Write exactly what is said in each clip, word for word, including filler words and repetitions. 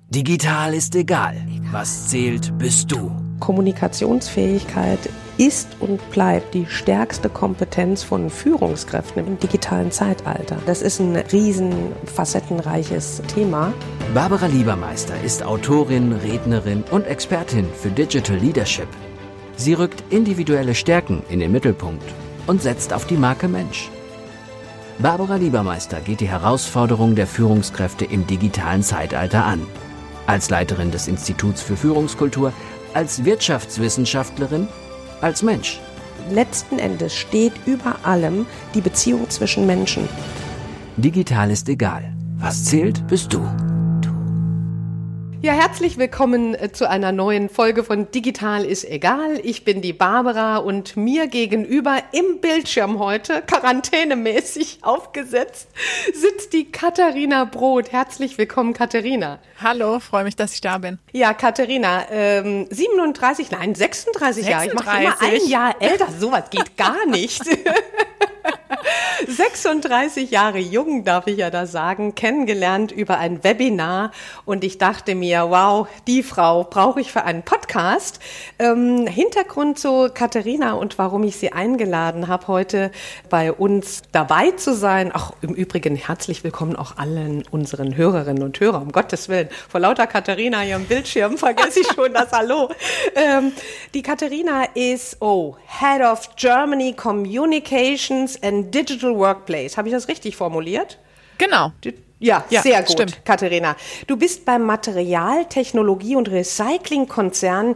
Digital ist egal. Was zählt, bist du. Kommunikationsfähigkeit ist und bleibt die stärkste Kompetenz von Führungskräften im digitalen Zeitalter. Das ist ein riesen facettenreiches Thema. Barbara Liebermeister ist Autorin, Rednerin und Expertin für Digital Leadership. Sie rückt individuelle Stärken in den Mittelpunkt und setzt auf die Marke Mensch. Barbara Liebermeister geht die Herausforderung der Führungskräfte im digitalen Zeitalter an. Als Leiterin des Instituts für Führungskultur, als Wirtschaftswissenschaftlerin, als Mensch. Letzten Endes steht über allem die Beziehung zwischen Menschen. Digital ist egal. Was zählt, bist du. Ja, herzlich willkommen zu einer neuen Folge von Digital ist egal. Ich bin die Barbara und mir gegenüber im Bildschirm heute, quarantänemäßig aufgesetzt, sitzt die Katharina Brod. Herzlich willkommen, Katharina. Hallo, freue mich, dass ich da bin. Ja, Katharina, ähm, siebenunddreißig, nein, sechsunddreißig, Jahre. Ich mache immer ein Jahr älter. Sowas geht gar nicht. sechsunddreißig Jahre jung, darf ich ja da sagen, kennengelernt über ein Webinar und ich dachte mir, wow, die Frau brauche ich für einen Podcast. Ähm, Hintergrund zu Katharina und warum ich sie eingeladen habe, heute bei uns dabei zu sein. Ach, im Übrigen herzlich willkommen auch allen unseren Hörerinnen und Hörern, um Gottes Willen. Vor lauter Katharina hier im Bildschirm vergesse ich schon das Hallo. Ähm, die Katharina ist, oh, Head of Germany Communications and Digital Workplace. Habe ich das richtig formuliert? Genau. Ja, ja, sehr gut, stimmt. Katharina. Du bist beim Materialtechnologie- und Recyclingkonzern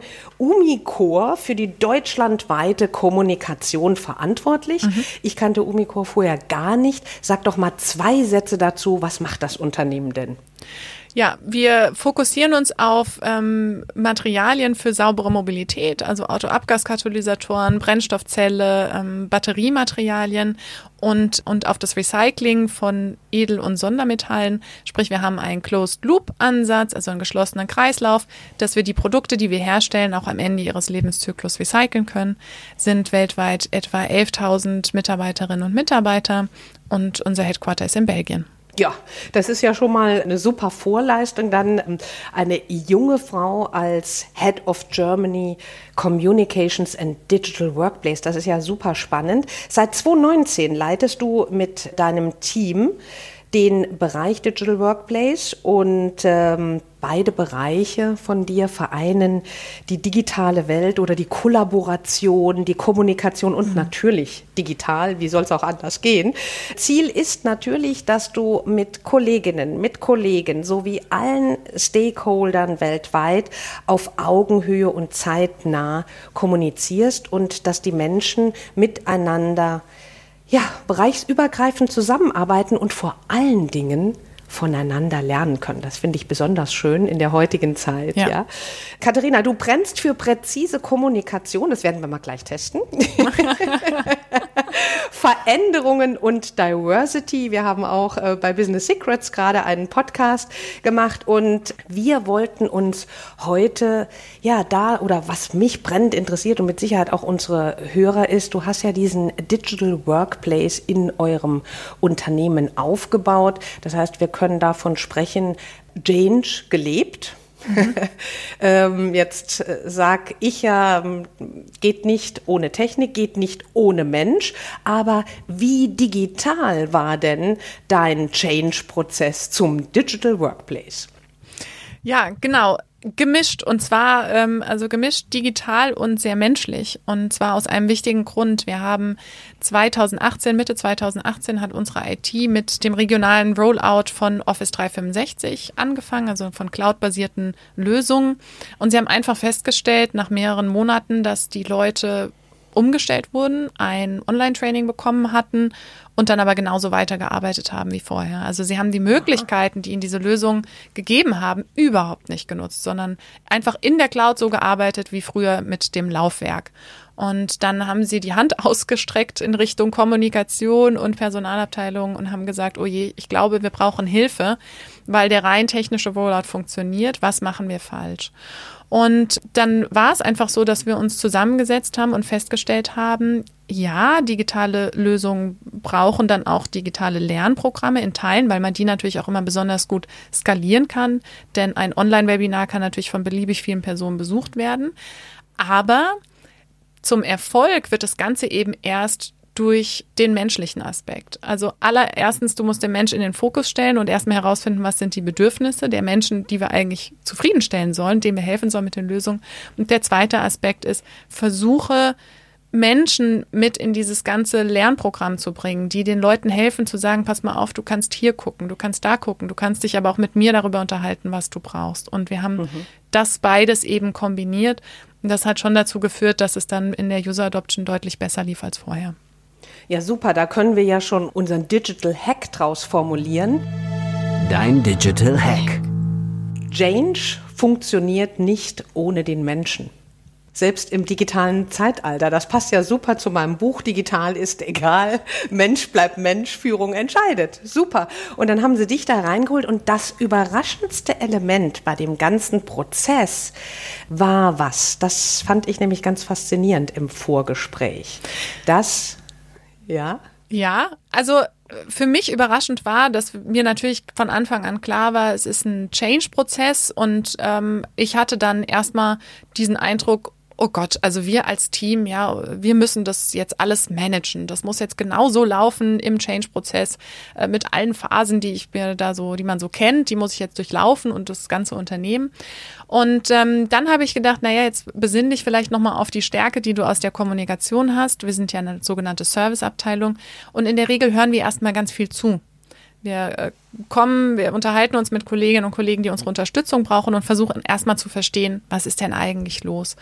Umicore für die deutschlandweite Kommunikation verantwortlich. Mhm. Ich kannte Umicore vorher gar nicht. Sag doch mal zwei Sätze dazu. Was macht das Unternehmen denn? Ja, wir fokussieren uns auf ähm, Materialien für saubere Mobilität, also Autoabgaskatalysatoren, Brennstoffzelle, ähm, Batteriematerialien und und auf das Recycling von Edel- und Sondermetallen. Sprich, wir haben einen Closed-Loop-Ansatz, also einen geschlossenen Kreislauf, dass wir die Produkte, die wir herstellen, auch am Ende ihres Lebenszyklus recyceln können. Sind weltweit etwa elftausend Mitarbeiterinnen und Mitarbeiter und unser Headquarter ist in Belgien. Ja, das ist ja schon mal eine super Vorleistung. Dann eine junge Frau als Head of Germany Communications and Digital Workplace. Das ist ja super spannend. Seit zweitausendneunzehn leitest du mit deinem Team den Bereich Digital Workplace und ähm, beide Bereiche von dir vereinen die digitale Welt oder die Kollaboration, die Kommunikation und mhm. natürlich digital, wie soll es auch anders gehen. Ziel ist natürlich, dass du mit Kolleginnen, mit Kollegen sowie allen Stakeholdern weltweit auf Augenhöhe und zeitnah kommunizierst und dass die Menschen miteinander ja, bereichsübergreifend zusammenarbeiten und vor allen Dingen voneinander lernen können. Das finde ich besonders schön in der heutigen Zeit. Ja. Ja. Katharina, du brennst für präzise Kommunikation, das werden wir mal gleich testen. Veränderungen und Diversity. Wir haben auch äh, bei Business Secrets gerade einen Podcast gemacht und wir wollten uns heute, ja, da oder was mich brennend interessiert und mit Sicherheit auch unsere Hörer ist, du hast ja diesen Digital Workplace in eurem Unternehmen aufgebaut. Das heißt, wir können davon sprechen, Change gelebt. Mhm. ähm, jetzt äh, sag ich ja, geht nicht ohne Technik, geht nicht ohne Mensch, aber wie digital war denn dein Change-Prozess zum Digital Workplace? Ja, genau. Gemischt und zwar ähm, also gemischt digital und sehr menschlich und zwar aus einem wichtigen Grund. Wir haben zweitausendachtzehn, Mitte zweitausendachtzehn hat unsere I T mit dem regionalen Rollout von Office dreihundertfünfundsechzig angefangen, also von cloudbasierten Lösungen und sie haben einfach festgestellt nach mehreren Monaten, dass die Leute umgestellt wurden, ein Online-Training bekommen hatten und dann aber genauso weitergearbeitet haben wie vorher. Also sie haben die Möglichkeiten, die ihnen diese Lösung gegeben haben, überhaupt nicht genutzt, sondern einfach in der Cloud so gearbeitet wie früher mit dem Laufwerk. Und dann haben sie die Hand ausgestreckt in Richtung Kommunikation und Personalabteilung und haben gesagt, oh je, ich glaube, wir brauchen Hilfe. weil der rein technische Rollout funktioniert. Was machen wir falsch? Und dann war es einfach so, dass wir uns zusammengesetzt haben und festgestellt haben, ja, digitale Lösungen brauchen dann auch digitale Lernprogramme in Teilen, weil man die natürlich auch immer besonders gut skalieren kann. Denn ein Online-Webinar kann natürlich von beliebig vielen Personen besucht werden. Aber zum Erfolg wird das Ganze eben erst durch den menschlichen Aspekt. Also allererstens, du musst den Mensch in den Fokus stellen und erstmal herausfinden, was sind die Bedürfnisse der Menschen, die wir eigentlich zufriedenstellen sollen, denen wir helfen sollen mit den Lösungen. Und der zweite Aspekt ist, versuche Menschen mit in dieses ganze Lernprogramm zu bringen, die den Leuten helfen zu sagen, pass mal auf, du kannst hier gucken, du kannst da gucken, du kannst dich aber auch mit mir darüber unterhalten, was du brauchst. Und wir haben mhm. das beides eben kombiniert. Und das hat schon dazu geführt, dass es dann in der User Adoption deutlich besser lief als vorher. Ja, super, da können wir ja schon unseren Digital Hack draus formulieren. Dein Digital Hack. Change funktioniert nicht ohne den Menschen. Selbst im digitalen Zeitalter. Das passt ja super zu meinem Buch. Digital ist egal. Mensch bleibt Mensch. Führung entscheidet. Super. Und dann haben sie dich da reingeholt. Und das überraschendste Element bei dem ganzen Prozess war was? Das fand ich nämlich ganz faszinierend im Vorgespräch. Das, ja? Ja, also für mich überraschend war, dass mir natürlich von Anfang an klar war, es ist ein Change-Prozess und ähm, ich hatte dann erstmal diesen Eindruck, oh Gott, also wir als Team, ja, wir müssen das jetzt alles managen. Das muss jetzt genauso laufen im Change-Prozess äh, mit allen Phasen, die ich mir da so, die man so kennt, die muss ich jetzt durchlaufen und das ganze Unternehmen. Und ähm, dann habe ich gedacht, naja, jetzt besinn dich vielleicht nochmal auf die Stärke, die du aus der Kommunikation hast. Wir sind ja eine sogenannte Serviceabteilung und in der Regel hören wir erstmal ganz viel zu. Wir äh, kommen, wir unterhalten uns mit Kolleginnen und Kollegen, die unsere Unterstützung brauchen und versuchen erstmal zu verstehen, was ist denn eigentlich los.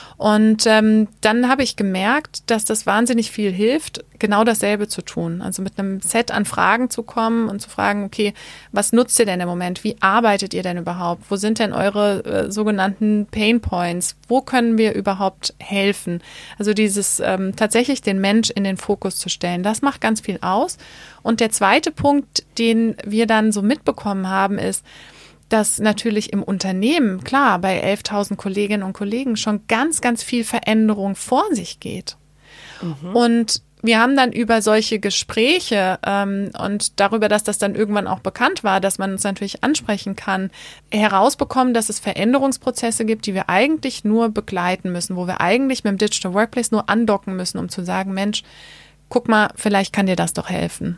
Und ähm, dann habe ich gemerkt, dass das wahnsinnig viel hilft, genau dasselbe zu tun. Also mit einem Set an Fragen zu kommen und zu fragen, okay, was nutzt ihr denn im Moment? Wie arbeitet ihr denn überhaupt? Wo sind denn eure äh, sogenannten Pain Points? Wo können wir überhaupt helfen? Also dieses ähm, tatsächlich den Mensch in den Fokus zu stellen, das macht ganz viel aus. Und der zweite Punkt, den wir dann so mitbekommen haben, ist, dass natürlich im Unternehmen, klar, bei elftausend Kolleginnen und Kollegen schon ganz, ganz viel Veränderung vor sich geht. Mhm. Und wir haben dann über solche Gespräche ähm, und darüber, dass das dann irgendwann auch bekannt war, dass man uns natürlich ansprechen kann, herausbekommen, dass es Veränderungsprozesse gibt, die wir eigentlich nur begleiten müssen, wo wir eigentlich mit dem Digital Workplace nur andocken müssen, um zu sagen, Mensch, guck mal, vielleicht kann dir das doch helfen.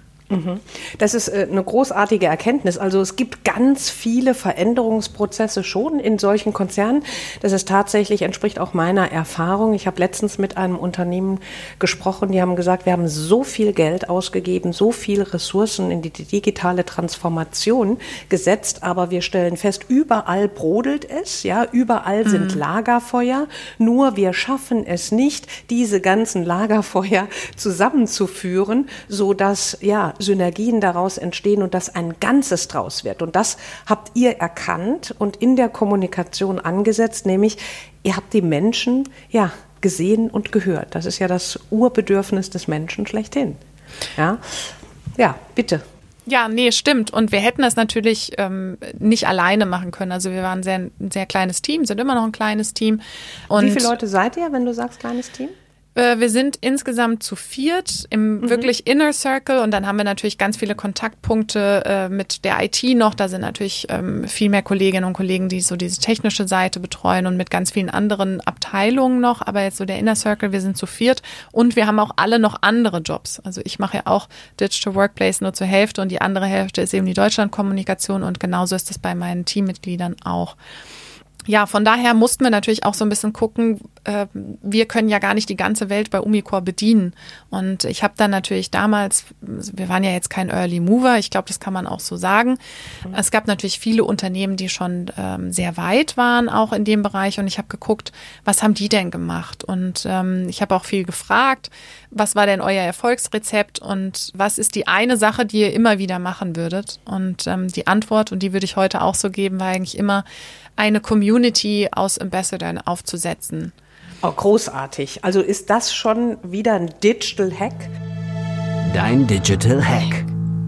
Das ist eine großartige Erkenntnis. Also es gibt ganz viele Veränderungsprozesse schon in solchen Konzernen. Das ist tatsächlich, entspricht auch meiner Erfahrung. Ich habe letztens mit einem Unternehmen gesprochen, die haben gesagt, wir haben so viel Geld ausgegeben, so viele Ressourcen in die digitale Transformation gesetzt, aber wir stellen fest, überall brodelt es, ja, überall sind mhm. Lagerfeuer, nur wir schaffen es nicht, diese ganzen Lagerfeuer zusammenzuführen, so dass, ja, Synergien daraus entstehen und dass ein Ganzes draus wird. Und das habt ihr erkannt und in der Kommunikation angesetzt, nämlich ihr habt die Menschen ja gesehen und gehört. Das ist ja das Urbedürfnis des Menschen schlechthin. Ja, ja, bitte. Ja, nee, stimmt. Und wir hätten das natürlich ähm, nicht alleine machen können. Also wir waren sehr, ein sehr kleines Team, sind immer noch ein kleines Team. Und wie viele Leute seid ihr, wenn du sagst kleines Team? Wir sind insgesamt zu viert im mhm. wirklich Inner Circle und dann haben wir natürlich ganz viele Kontaktpunkte äh, mit der I T noch. Da sind natürlich ähm, viel mehr Kolleginnen und Kollegen, die so diese technische Seite betreuen und mit ganz vielen anderen Abteilungen noch. Aber jetzt so der Inner Circle, wir sind zu viert und wir haben auch alle noch andere Jobs. Also ich mache ja auch Digital Workplace nur zur Hälfte und die andere Hälfte ist eben die Deutschlandkommunikation und genauso ist es bei meinen Teammitgliedern auch. Ja, von daher mussten wir natürlich auch so ein bisschen gucken, äh, wir können ja gar nicht die ganze Welt bei Umicore bedienen. Und ich habe dann natürlich damals, wir waren ja jetzt kein Early Mover, ich glaube, das kann man auch so sagen. Mhm. Es gab natürlich viele Unternehmen, die schon ähm, sehr weit waren, auch in dem Bereich. Und ich habe geguckt, was haben die denn gemacht? Und ähm, ich habe auch viel gefragt, was war denn euer Erfolgsrezept und was ist die eine Sache, die ihr immer wieder machen würdet? Und ähm, die Antwort, und die würde ich heute auch so geben, war eigentlich immer, eine Community aus Ambassadern aufzusetzen. Oh, großartig. Also ist das schon wieder ein Digital Hack? Dein Digital Hack.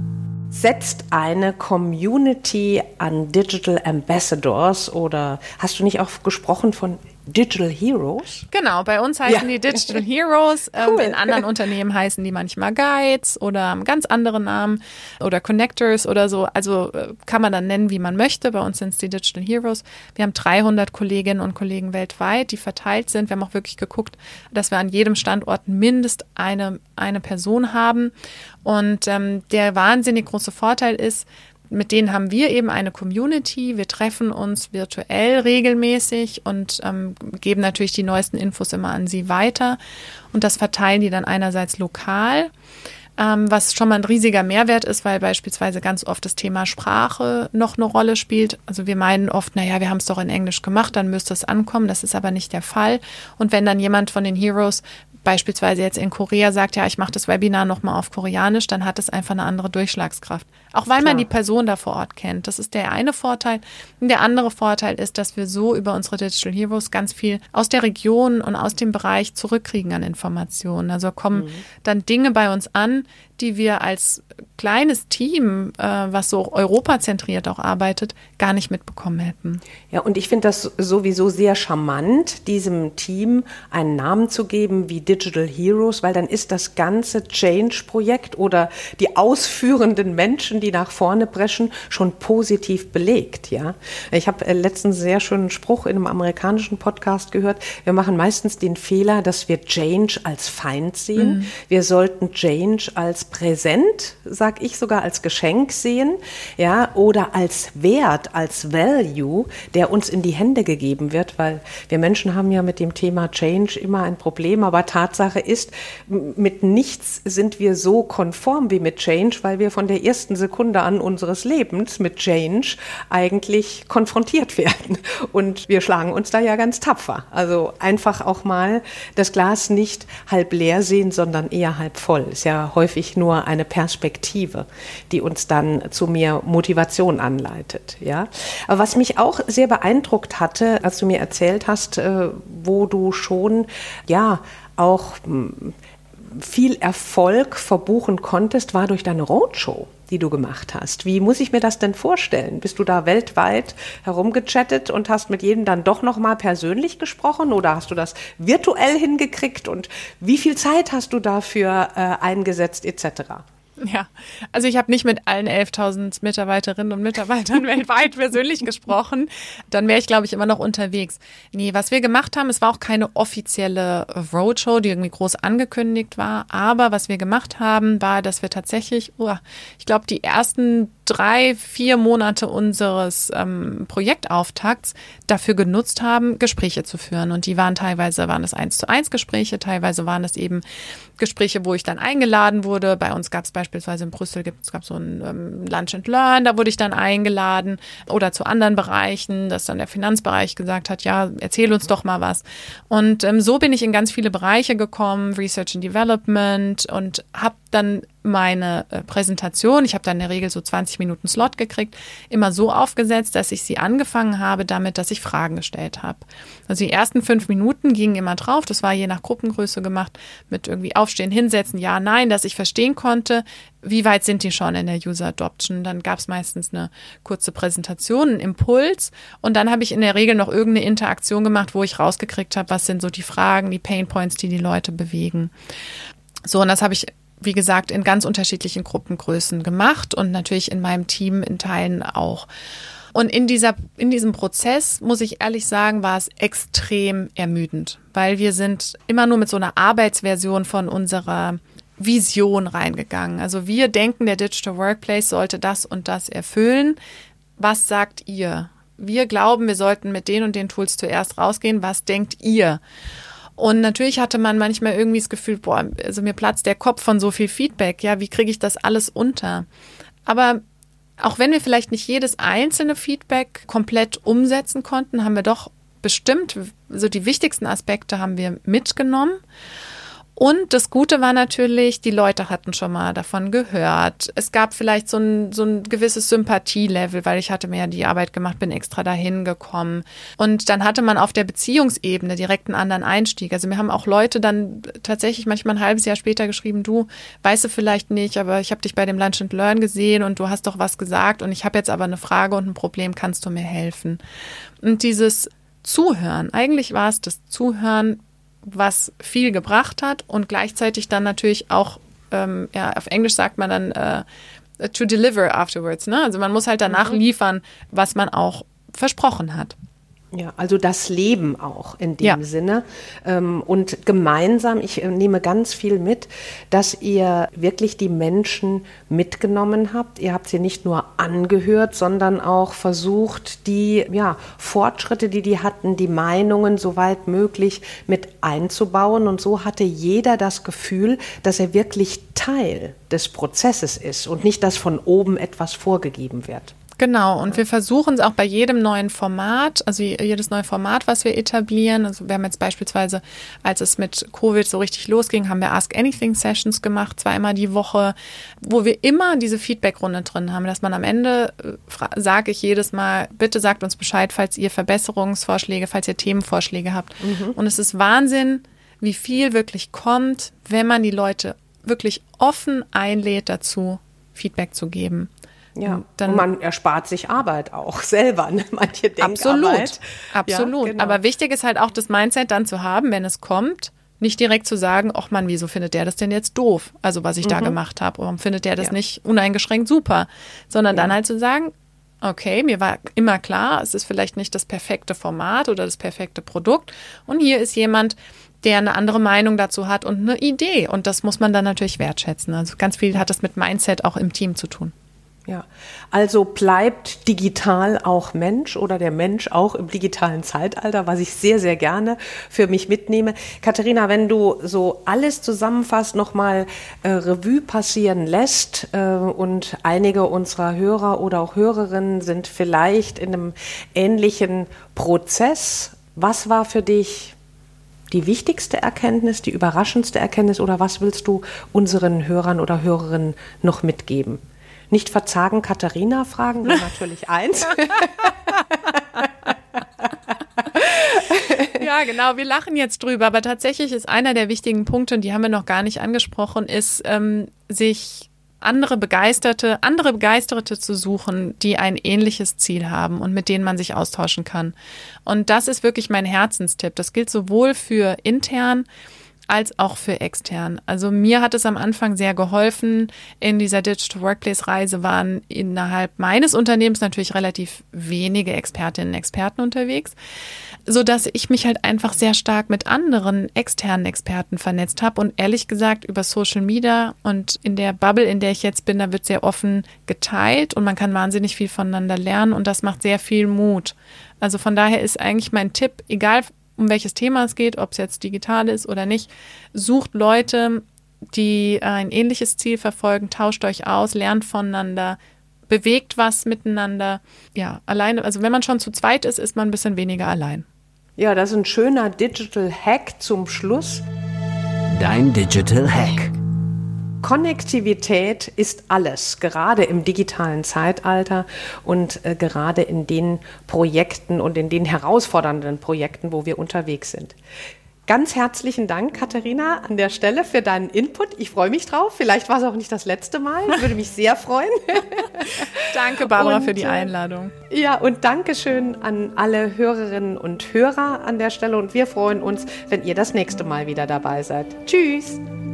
setzt eine Community an Digital Ambassadors oder hast du nicht auch gesprochen von Digital Heroes? Genau, bei uns heißen ja. die Digital Heroes. Cool. Ähm, in anderen Unternehmen heißen die manchmal Guides oder haben ganz andere Namen oder Connectors oder so. Also äh, kann man dann nennen, wie man möchte. Bei uns sind es die Digital Heroes. Wir haben dreihundert Kolleginnen und Kollegen weltweit, die verteilt sind. Wir haben auch wirklich geguckt, dass wir an jedem Standort mindestens eine, eine Person haben. Und ähm, der wahnsinnig große Vorteil ist, mit denen haben wir eben eine Community. Wir treffen uns virtuell regelmäßig und ähm, geben natürlich die neuesten Infos immer an sie weiter. Und das verteilen die dann einerseits lokal, ähm, was schon mal ein riesiger Mehrwert ist, weil beispielsweise ganz oft das Thema Sprache noch eine Rolle spielt. Also wir meinen oft, naja, wir haben es doch in Englisch gemacht, dann müsste es ankommen. Das ist aber nicht der Fall. Und wenn dann jemand von den Heroes beispielsweise jetzt in Korea sagt, ja, ich mache das Webinar nochmal auf Koreanisch, dann hat es einfach eine andere Durchschlagskraft. Auch weil Klar. man die Person da vor Ort kennt. Das ist der eine Vorteil. Und der andere Vorteil ist, dass wir so über unsere Digital Heroes ganz viel aus der Region und aus dem Bereich zurückkriegen an Informationen. Also kommen mhm. dann Dinge bei uns an, die wir als kleines Team, äh, was so europazentriert auch arbeitet, gar nicht mitbekommen hätten. Ja, und ich finde das sowieso sehr charmant, diesem Team einen Namen zu geben wie Digital Heroes, weil dann ist das ganze Change-Projekt oder die ausführenden Menschen, die nach vorne preschen, schon positiv belegt. Ja, ich habe letztens einen sehr schönen Spruch in einem amerikanischen Podcast gehört. Wir machen meistens den Fehler, dass wir Change als Feind sehen. Mhm. Wir sollten Change als Präsent, sag ich sogar, als Geschenk sehen, ja, oder als Wert, als Value, der uns in die Hände gegeben wird, weil wir Menschen haben ja mit dem Thema Change immer ein Problem, aber Tatsache ist, mit nichts sind wir so konform wie mit Change, weil wir von der ersten Sekunde an unseres Lebens mit Change eigentlich konfrontiert werden und wir schlagen uns da ja ganz tapfer. Also einfach auch mal das Glas nicht halb leer sehen, sondern eher halb voll. Ist ja häufig nur eine Perspektive, die uns dann zu mehr Motivation anleitet. Ja? Aber was mich auch sehr beeindruckt hatte, als du mir erzählt hast, äh, wo du schon ja auch mh, viel Erfolg verbuchen konntest, war durch deine Roadshow, die du gemacht hast. Wie muss ich mir das denn vorstellen? Bist du da weltweit herumgechattet und hast mit jedem dann doch noch mal persönlich gesprochen oder hast du das virtuell hingekriegt und wie viel Zeit hast du dafür äh, eingesetzt et cetera? Ja, also ich habe nicht mit allen elftausend Mitarbeiterinnen und Mitarbeitern weltweit persönlich gesprochen. Dann wäre ich, glaube ich, immer noch unterwegs. Nee, was wir gemacht haben, es war auch keine offizielle Roadshow, die irgendwie groß angekündigt war. Aber was wir gemacht haben, war, dass wir tatsächlich, oh, ich glaube, die ersten drei, vier Monate unseres ähm, Projektauftakts dafür genutzt haben, Gespräche zu führen. Und die waren teilweise, waren es eins zu eins Gespräche, teilweise waren es eben Gespräche, wo ich dann eingeladen wurde. Bei uns gab es beispielsweise in Brüssel, es gab so ein ähm, Lunch and Learn, da wurde ich dann eingeladen. Oder zu anderen Bereichen, dass dann der Finanzbereich gesagt hat, ja, erzähl uns doch mal was. Und ähm, so bin ich in ganz viele Bereiche gekommen, Research and Development, und habe dann meine äh, Präsentation, ich habe dann in der Regel so zwanzig Minuten Slot gekriegt, immer so aufgesetzt, dass ich sie angefangen habe damit, dass ich Fragen gestellt habe. Also die ersten fünf Minuten gingen immer drauf, das war je nach Gruppengröße gemacht, mit irgendwie Aufstehen, Hinsetzen, Ja, Nein, dass ich verstehen konnte, wie weit sind die schon in der User Adoption. Dann gab es meistens eine kurze Präsentation, einen Impuls, und dann habe ich in der Regel noch irgendeine Interaktion gemacht, wo ich rausgekriegt habe, was sind so die Fragen, die Pain Points, die die Leute bewegen. So, und das habe ich, wie gesagt, in ganz unterschiedlichen Gruppengrößen gemacht und natürlich in meinem Team in Teilen auch. Und in dieser, in diesem Prozess, muss ich ehrlich sagen, war es extrem ermüdend, weil wir sind immer nur mit so einer Arbeitsversion von unserer Vision reingegangen. Also wir denken, der Digital Workplace sollte das und das erfüllen. Was sagt ihr? Wir glauben, wir sollten mit den und den Tools zuerst rausgehen. Was denkt ihr? Und natürlich hatte man manchmal irgendwie das Gefühl, boah, also mir platzt der Kopf von so viel Feedback. Ja, wie kriege ich das alles unter? Aber auch wenn wir vielleicht nicht jedes einzelne Feedback komplett umsetzen konnten, haben wir doch bestimmt, so die wichtigsten Aspekte haben wir mitgenommen. Und das Gute war natürlich, die Leute hatten schon mal davon gehört. Es gab vielleicht so ein, so ein gewisses Sympathielevel, weil ich hatte mir ja die Arbeit gemacht, bin extra dahin gekommen. Und dann hatte man auf der Beziehungsebene direkt einen anderen Einstieg. Also mir haben auch Leute dann tatsächlich manchmal ein halbes Jahr später geschrieben, du, weißt du vielleicht nicht, aber ich habe dich bei dem Lunch and Learn gesehen und du hast doch was gesagt und ich habe jetzt aber eine Frage und ein Problem, kannst du mir helfen? Und dieses Zuhören, eigentlich war es das Zuhören, was viel gebracht hat und gleichzeitig dann natürlich auch, ähm, ja, auf Englisch sagt man dann äh, to deliver afterwards, ne? Also man muss halt danach mhm. liefern, was man auch versprochen hat. Ja, also das Leben auch in dem ja. Sinne. Und gemeinsam, ich nehme ganz viel mit, dass ihr wirklich die Menschen mitgenommen habt. Ihr habt sie nicht nur angehört, sondern auch versucht, die ja, Fortschritte, die die hatten, die Meinungen soweit möglich mit einzubauen. Und so hatte jeder das Gefühl, dass er wirklich Teil des Prozesses ist und nicht, dass von oben etwas vorgegeben wird. Genau, und wir versuchen es auch bei jedem neuen Format, also jedes neue Format, was wir etablieren. Also wir haben jetzt beispielsweise, als es mit Covid so richtig losging, haben wir Ask Anything Sessions gemacht, zweimal die Woche, wo wir immer diese Feedback-Runde drin haben, dass man am Ende, äh, sage ich jedes Mal, bitte sagt uns Bescheid, falls ihr Verbesserungsvorschläge, falls ihr Themenvorschläge habt. Mhm. Und es ist Wahnsinn, wie viel wirklich kommt, wenn man die Leute wirklich offen einlädt dazu, Feedback zu geben. Ja, dann, und man erspart sich Arbeit auch selber, ne? Manche Denkarbeit. Absolut, absolut. Ja, genau. Aber wichtig ist halt auch das Mindset dann zu haben, wenn es kommt, nicht direkt zu sagen, ach Mann, wieso findet der das denn jetzt doof? Also was ich mhm. da gemacht habe, warum findet der das ja. nicht uneingeschränkt super? Sondern ja. dann halt zu sagen, okay, mir war immer klar, es ist vielleicht nicht das perfekte Format oder das perfekte Produkt und hier ist jemand, der eine andere Meinung dazu hat und eine Idee und das muss man dann natürlich wertschätzen. Also ganz viel hat das mit Mindset auch im Team zu tun. Ja, also bleibt digital auch Mensch oder der Mensch auch im digitalen Zeitalter, was ich sehr, sehr gerne für mich mitnehme. Katharina, wenn du so alles zusammenfasst, nochmal äh, Revue passieren lässt äh, und einige unserer Hörer oder auch Hörerinnen sind vielleicht in einem ähnlichen Prozess. Was war für dich die wichtigste Erkenntnis, die überraschendste Erkenntnis oder was willst du unseren Hörern oder Hörerinnen noch mitgeben? Nicht verzagen, Katharina fragen wir natürlich eins. Ja, genau, wir lachen jetzt drüber, aber tatsächlich ist einer der wichtigen Punkte, und die haben wir noch gar nicht angesprochen, ist, ähm, sich andere Begeisterte, andere Begeisterte zu suchen, die ein ähnliches Ziel haben und mit denen man sich austauschen kann. Und das ist wirklich mein Herzenstipp. Das gilt sowohl für intern als auch für extern. Also mir hat es am Anfang sehr geholfen. In dieser Digital Workplace Reise waren innerhalb meines Unternehmens natürlich relativ wenige Expertinnen und Experten unterwegs, sodass ich mich halt einfach sehr stark mit anderen externen Experten vernetzt habe und ehrlich gesagt über Social Media und in der Bubble, in der ich jetzt bin, da wird sehr offen geteilt und man kann wahnsinnig viel voneinander lernen und das macht sehr viel Mut. Also von daher ist eigentlich mein Tipp, egal um welches Thema es geht, ob es jetzt digital ist oder nicht, sucht Leute, die ein ähnliches Ziel verfolgen, tauscht euch aus, lernt voneinander, bewegt was miteinander. Ja, alleine, also wenn man schon zu zweit ist, ist man ein bisschen weniger allein. Ja, das ist ein schöner Digital Hack zum Schluss. Dein Digital Hack. Konnektivität ist alles, gerade im digitalen Zeitalter und äh, gerade in den Projekten und in den herausfordernden Projekten, wo wir unterwegs sind. Ganz herzlichen Dank, Katharina, an der Stelle für deinen Input. Ich freue mich drauf. Vielleicht war es auch nicht das letzte Mal. Ich würde mich sehr freuen. Danke, Barbara, und, für die Einladung. Äh, ja, und Dankeschön an alle Hörerinnen und Hörer an der Stelle. Und wir freuen uns, wenn ihr das nächste Mal wieder dabei seid. Tschüss.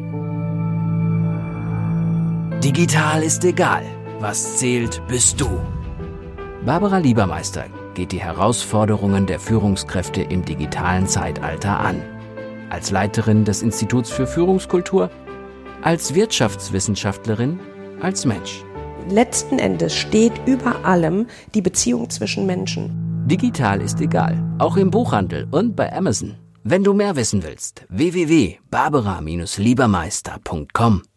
Digital ist egal. Was zählt, bist du. Barbara Liebermeister geht die Herausforderungen der Führungskräfte im digitalen Zeitalter an. Als Leiterin des Instituts für Führungskultur, als Wirtschaftswissenschaftlerin, als Mensch. Letzten Endes steht über allem die Beziehung zwischen Menschen. Digital ist egal, auch im Buchhandel und bei Amazon. Wenn du mehr wissen willst, w w w punkt barbara Bindestrich liebermeister punkt com.